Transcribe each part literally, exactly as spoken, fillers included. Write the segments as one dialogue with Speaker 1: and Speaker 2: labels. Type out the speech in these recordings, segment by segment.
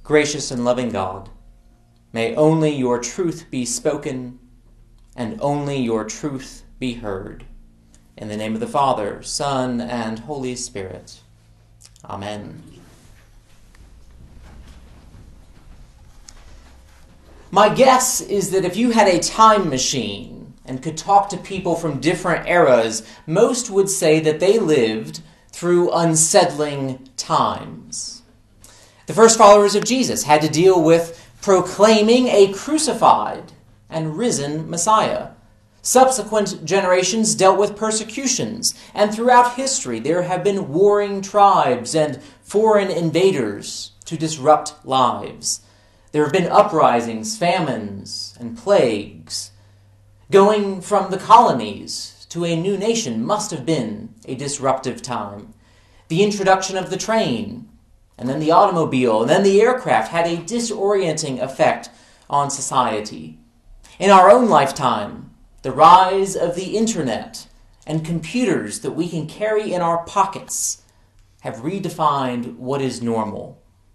Speaker 1: Gracious and loving God, may only your truth be spoken and only your truth be heard. In the name of the Father, Son, and Holy Spirit. Amen. My guess is that if you had a time machine and could talk to people from different eras, most would say that they lived through unsettling times. The first followers of Jesus had to deal with proclaiming a crucified and risen Messiah. Subsequent generations dealt with persecutions, and throughout history there have been warring tribes and foreign invaders to disrupt lives. There have been uprisings, famines, and plagues. Going from the colonies to a new nation must have been a disruptive time. The introduction of the train, and then the automobile, and then the aircraft had a disorienting effect on society. In our own lifetime, the rise of the internet and computers that we can carry in our pockets have redefined what is normal.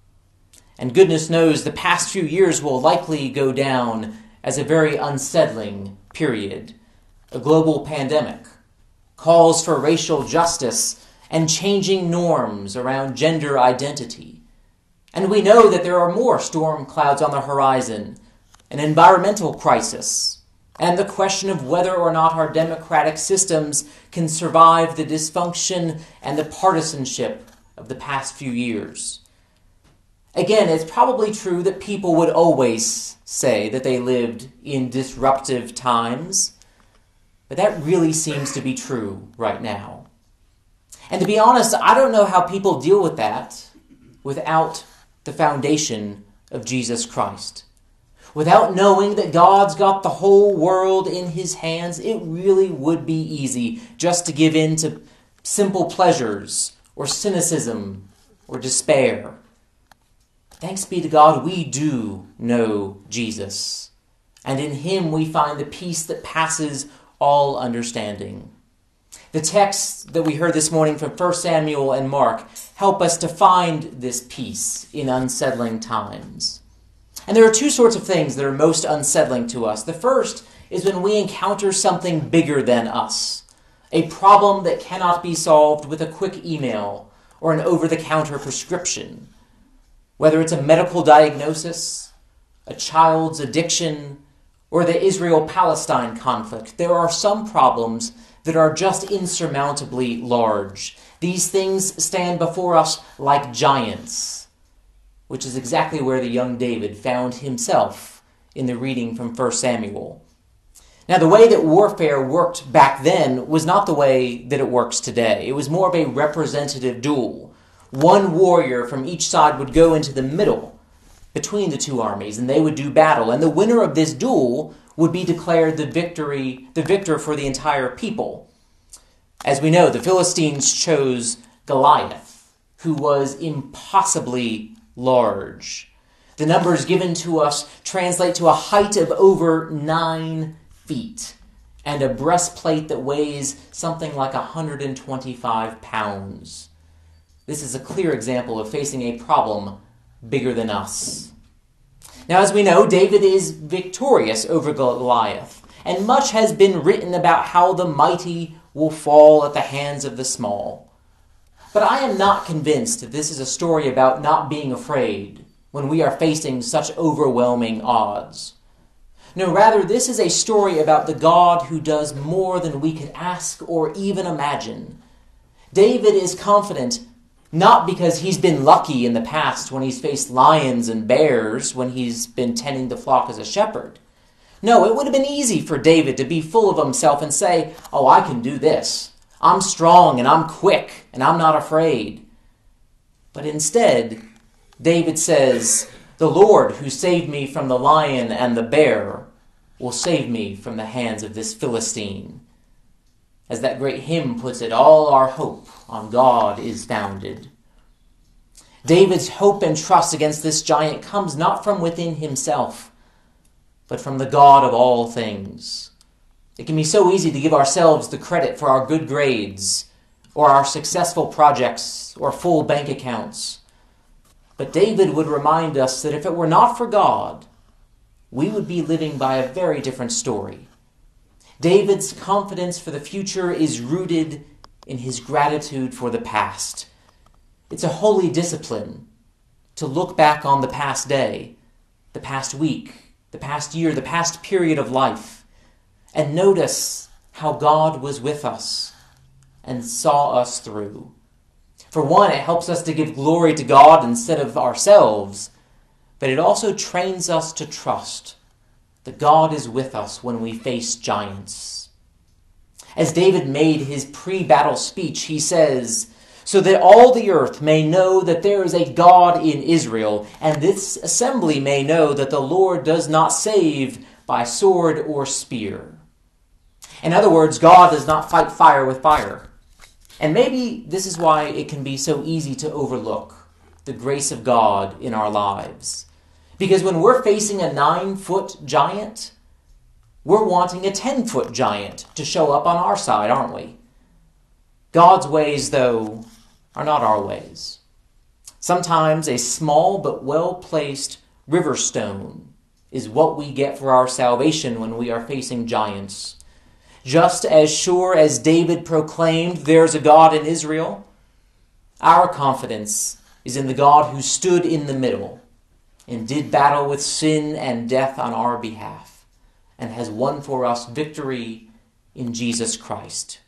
Speaker 1: And goodness knows the past few years will likely go down as a very unsettling period. A global pandemic, calls for racial justice, and changing norms around gender identity. And we know that there are more storm clouds on the horizon, an environmental crisis, and the question of whether or not our democratic systems can survive the dysfunction and the partisanship of the past few years. Again, it's probably true that people would always say that they lived in disruptive times, but that really seems to be true right now. And to be honest, I don't know how people deal with that without the foundation of Jesus Christ. Without knowing that God's got the whole world in his hands, it really would be easy just to give in to simple pleasures or cynicism or despair. Thanks be to God, we do know Jesus. And in him we find the peace that passes all understanding. The texts that we heard this morning from First Samuel and Mark help us to find this peace in unsettling times. And there are two sorts of things that are most unsettling to us. The first is when we encounter something bigger than us, a problem that cannot be solved with a quick email or an over-the-counter prescription. Whether it's a medical diagnosis, a child's addiction, or the Israel-Palestine conflict, there are some problems that are just insurmountably large. These things stand before us like giants, which is exactly where the young David found himself in the reading from First Samuel. Now, the way that warfare worked back then was not the way that it works today. It was more of a representative duel. One warrior from each side would go into the middle between the two armies, and they would do battle. And the winner of this duel would be declared the victory, the victor for the entire people. As we know, the Philistines chose Goliath, who was impossibly large. The numbers given to us translate to a height of over nine feet and a breastplate that weighs something like one hundred twenty-five pounds. This is a clear example of facing a problem bigger than us. Now, as we know, David is victorious over Goliath, and much has been written about how the mighty will fall at the hands of the small. But I am not convinced that this is a story about not being afraid when we are facing such overwhelming odds. No, rather, this is a story about the God who does more than we could ask or even imagine. David is confident not because he's been lucky in the past when he's faced lions and bears when he's been tending the flock as a shepherd. No, it would have been easy for David to be full of himself and say, "Oh, I can do this. I'm strong and I'm quick and I'm not afraid." But instead, David says, "The Lord who saved me from the lion and the bear will save me from the hands of this Philistine." As that great hymn puts it, all our hope on God is founded. David's hope and trust against this giant comes not from within himself, but from the God of all things. It can be so easy to give ourselves the credit for our good grades, or our successful projects, or full bank accounts. But David would remind us that if it were not for God, we would be living by a very different story. David's confidence for the future is rooted in his gratitude for the past. It's a holy discipline to look back on the past day, the past week, the past year, the past period of life, and notice how God was with us and saw us through. For one, it helps us to give glory to God instead of ourselves, but it also trains us to trust that God is with us when we face giants. As David made his pre-battle speech, he says, "So that all the earth may know that there is a God in Israel, and this assembly may know that the Lord does not save by sword or spear." In other words, God does not fight fire with fire. And maybe this is why it can be so easy to overlook the grace of God in our lives. Because when we're facing a nine-foot giant, we're wanting a ten-foot giant to show up on our side, aren't we? God's ways, though, are not our ways. Sometimes a small but well-placed river stone is what we get for our salvation when we are facing giants. Just as sure as David proclaimed, "There's a God in Israel," our confidence is in the God who stood in the middle and did battle with sin and death on our behalf and has won for us victory in Jesus Christ.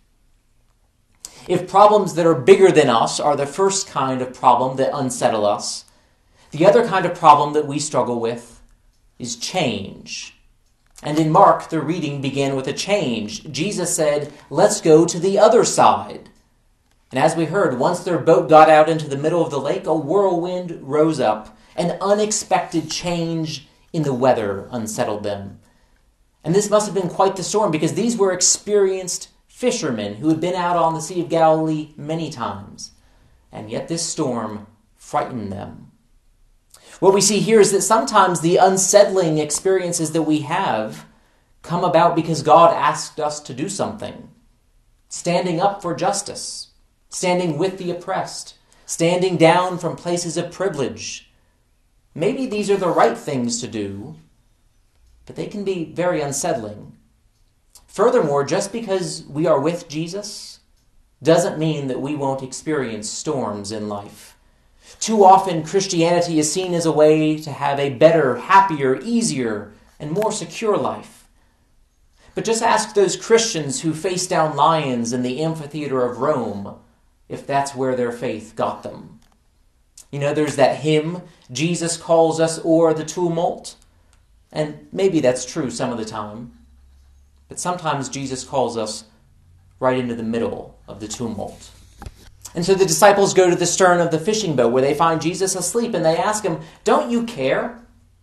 Speaker 1: If problems that are bigger than us are the first kind of problem that unsettle us, the other kind of problem that we struggle with is change. And in Mark, the reading began with a change. Jesus said, "Let's go to the other side." And as we heard, once their boat got out into the middle of the lake, a whirlwind rose up. An unexpected change in the weather unsettled them. And this must have been quite the storm, because these were experienced fishermen who had been out on the Sea of Galilee many times. And yet this storm frightened them. What we see here is that sometimes the unsettling experiences that we have come about because God asked us to do something. Standing up for justice, standing with the oppressed, standing down from places of privilege. Maybe these are the right things to do, but they can be very unsettling. Furthermore, just because we are with Jesus doesn't mean that we won't experience storms in life. Too often, Christianity is seen as a way to have a better, happier, easier, and more secure life. But just ask those Christians who faced down lions in the amphitheater of Rome if that's where their faith got them. You know, there's that hymn, "Jesus calls us o'er the tumult," and maybe that's true some of the time. But sometimes Jesus calls us right into the middle of the tumult. And so the disciples go to the stern of the fishing boat where they find Jesus asleep, and they ask him, "Don't you care?"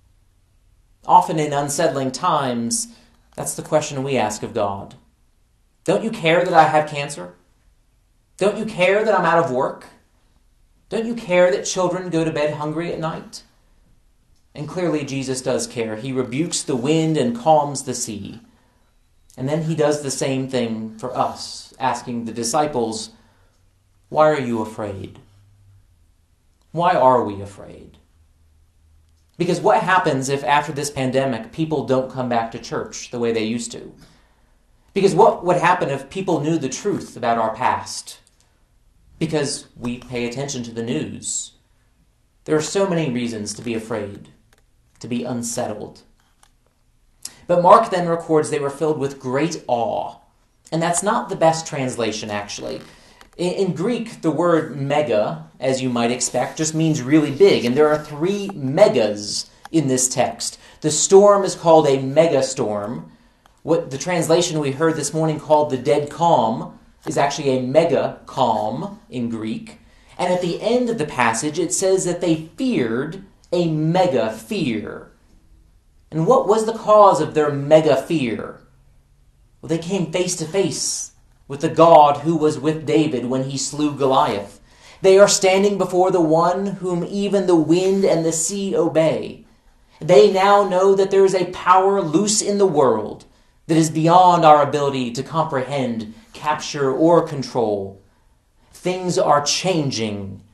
Speaker 1: Often in unsettling times, that's the question we ask of God. Don't you care that I have cancer? Don't you care that I'm out of work? Don't you care that children go to bed hungry at night? And clearly Jesus does care. He rebukes the wind and calms the sea. And then he does the same thing for us, asking the disciples, "Why are you afraid?" Why are we afraid? Because what happens if after this pandemic people don't come back to church the way they used to? Because what would happen if people knew the truth about our past? Because we pay attention to the news. There are so many reasons to be afraid, to be unsettled. But Mark then records they were filled with great awe. And that's not the best translation, actually. In Greek, the word mega, as you might expect, just means really big. And there are three megas in this text. The storm is called a megastorm. What the translation we heard this morning called the dead calm is actually a mega calm in Greek. And at the end of the passage, it says that they feared a mega fear. And what was the cause of their mega fear? Well, they came face to face with the God who was with David when he slew Goliath. They are standing before the one whom even the wind and the sea obey. They now know that there is a power loose in the world that is beyond our ability to comprehend, capture, or control. Things are changing,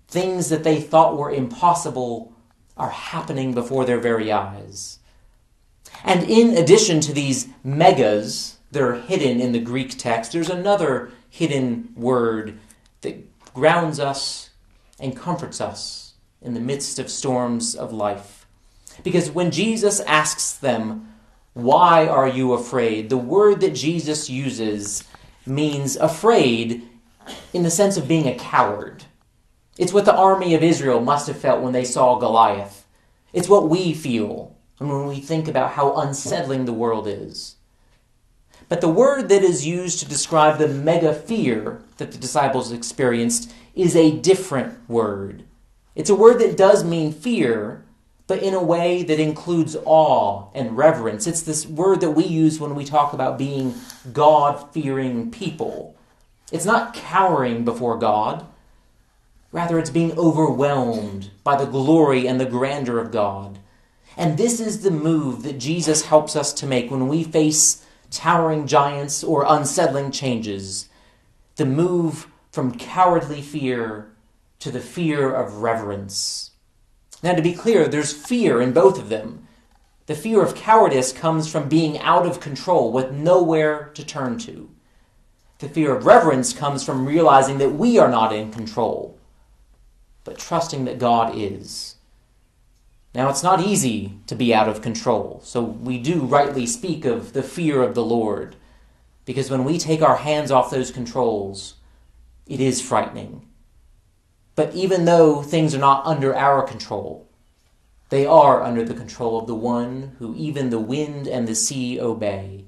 Speaker 1: Things that they thought were impossible are happening before their very eyes. And in addition to these megas that are hidden in the Greek text, there's another hidden word that grounds us and comforts us in the midst of storms of life. Because when Jesus asks them, "Why are you afraid?" the word that Jesus uses means afraid in the sense of being a coward. It's what the army of Israel must have felt when they saw Goliath. It's what we feel when we think about how unsettling the world is. But the word that is used to describe the mega fear that the disciples experienced is a different word. It's a word that does mean fear, but in a way that includes awe and reverence. It's this word that we use when we talk about being God-fearing people. It's not cowering before God. Rather, it's being overwhelmed by the glory and the grandeur of God. And this is the move that Jesus helps us to make when we face towering giants or unsettling changes. The move from cowardly fear to the fear of reverence. Now, to be clear, there's fear in both of them. The fear of cowardice comes from being out of control with nowhere to turn to. The fear of reverence comes from realizing that we are not in control, but trusting that God is. Now, it's not easy to be out of control, so we do rightly speak of the fear of the Lord, because when we take our hands off those controls, it is frightening. But even though things are not under our control, they are under the control of the one who even the wind and the sea obey.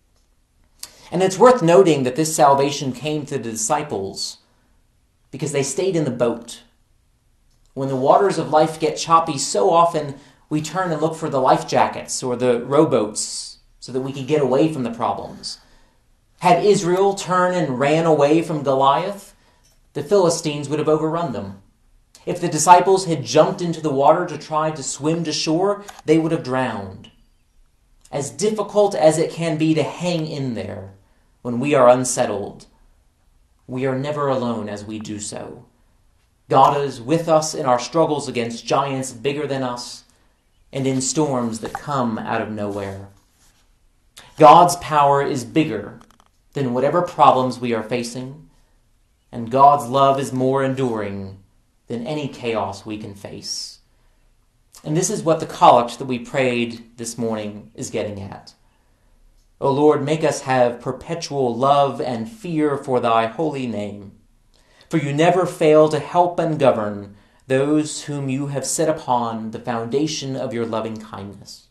Speaker 1: And it's worth noting that this salvation came to the disciples because they stayed in the boat. When the waters of life get choppy, so often we turn and look for the life jackets or the rowboats so that we can get away from the problems. Had Israel turned and ran away from Goliath, the Philistines would have overrun them. If the disciples had jumped into the water to try to swim to shore, they would have drowned. As difficult as it can be to hang in there when we are unsettled, we are never alone as we do so. God is with us in our struggles against giants bigger than us and in storms that come out of nowhere. God's power is bigger than whatever problems we are facing, and God's love is more enduring than any chaos we can face. And this is what the collect that we prayed this morning is getting at. O Lord, make us have perpetual love and fear for thy holy name. For you never fail to help and govern those whom you have set upon the foundation of your loving kindness.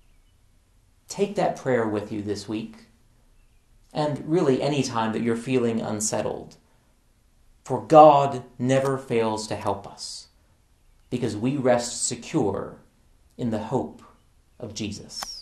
Speaker 1: Take that prayer with you this week, and really any time that you're feeling unsettled. For God never fails to help us, because we rest secure in the hope of Jesus.